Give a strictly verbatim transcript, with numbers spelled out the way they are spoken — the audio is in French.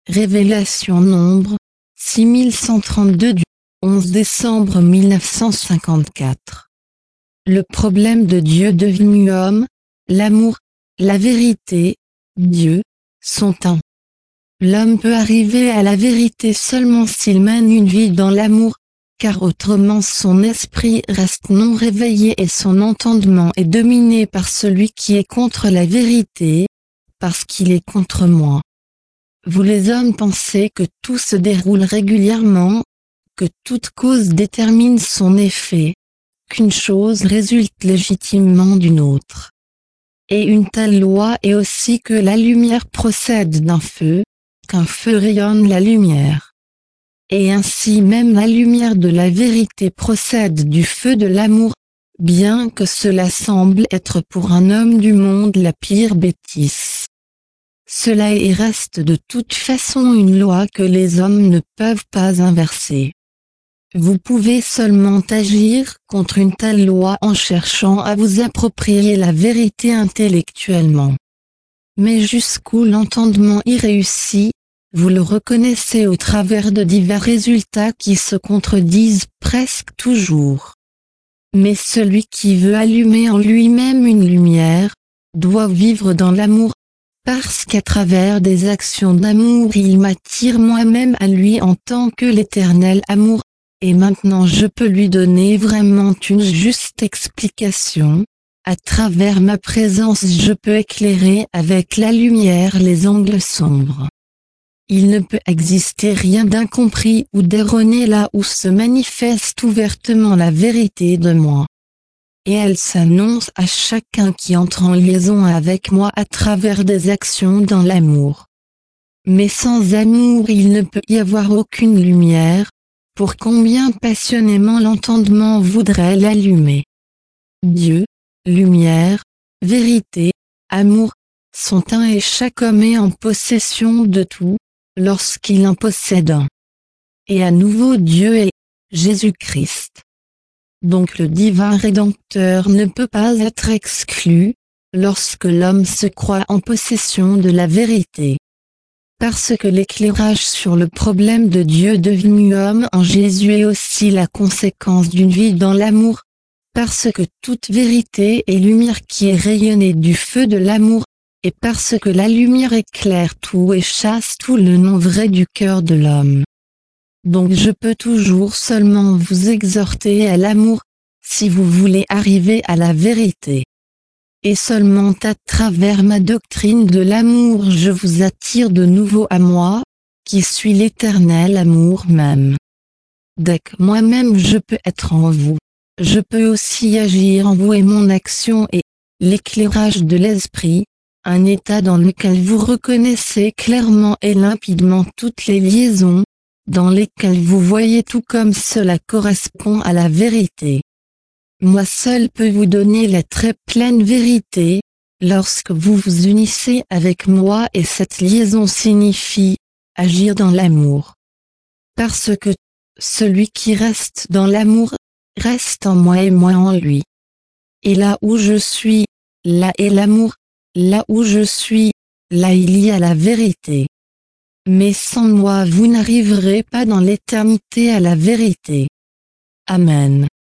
Révélation Nombre, six mille cent trente-deux du onze décembre mille neuf cent cinquante-quatre. Le problème de Dieu devenu homme, l'amour, la vérité, Dieu, sont un. L'homme peut arriver à la vérité seulement s'il mène une vie dans l'amour, car autrement son esprit reste non réveillé et son entendement est dominé par celui qui est contre la vérité, parce qu'il est contre moi. Vous les hommes pensez que tout se déroule régulièrement, que toute cause détermine son effet, qu'une chose résulte légitimement d'une autre. Et une telle loi est aussi que la lumière procède d'un feu, qu'un feu rayonne la lumière. Et ainsi même la lumière de la vérité procède du feu de l'amour, bien que cela semble être pour un homme du monde la pire bêtise. Cela est et reste de toute façon une loi que les hommes ne peuvent pas inverser. Vous pouvez seulement agir contre une telle loi en cherchant à vous approprier la vérité intellectuellement. Mais jusqu'où l'entendement y réussit, vous le reconnaissez au travers de divers résultats qui se contredisent presque toujours. Mais celui qui veut allumer en lui-même une lumière, doit vivre dans l'amour, parce qu'à travers des actions d'amour il m'attire moi-même à lui en tant que l'éternel amour, et maintenant je peux lui donner vraiment une juste explication. À travers ma présence je peux éclairer avec la lumière les angles sombres. Il ne peut exister rien d'incompris ou d'erroné là où se manifeste ouvertement la vérité de moi. Et elle s'annonce à chacun qui entre en liaison avec moi à travers des actions dans l'amour. Mais sans amour il ne peut y avoir aucune lumière, pour combien passionnément l'entendement voudrait l'allumer. Dieu, lumière, vérité, amour, sont un et chaque homme est en possession de tout, lorsqu'il en possède un. Et à nouveau Dieu est Jésus-Christ. Donc le divin Rédempteur ne peut pas être exclu, lorsque l'homme se croit en possession de la vérité. Parce que l'éclairage sur le problème de Dieu devenu homme en Jésus est aussi la conséquence d'une vie dans l'amour, parce que toute vérité est lumière qui est rayonnée du feu de l'amour, et parce que la lumière éclaire tout et chasse tout le non vrai du cœur de l'homme. Donc je peux toujours seulement vous exhorter à l'amour, si vous voulez arriver à la vérité. Et seulement à travers ma doctrine de l'amour je vous attire de nouveau à moi, qui suis l'éternel amour même. Dès que moi-même je peux être en vous, je peux aussi agir en vous et mon action est l'éclairage de l'esprit, un état dans lequel vous reconnaissez clairement et limpidement toutes les liaisons, dans lesquelles vous voyez tout comme cela correspond à la vérité. Moi seul peux vous donner la très pleine vérité, lorsque vous vous unissez avec moi et cette liaison signifie, agir dans l'amour. Parce que, celui qui reste dans l'amour, reste en moi et moi en lui. Et là où je suis, là est l'amour, là où je suis, là il y a la vérité. Mais sans moi vous n'arriverez pas dans l'éternité à la vérité. Amen.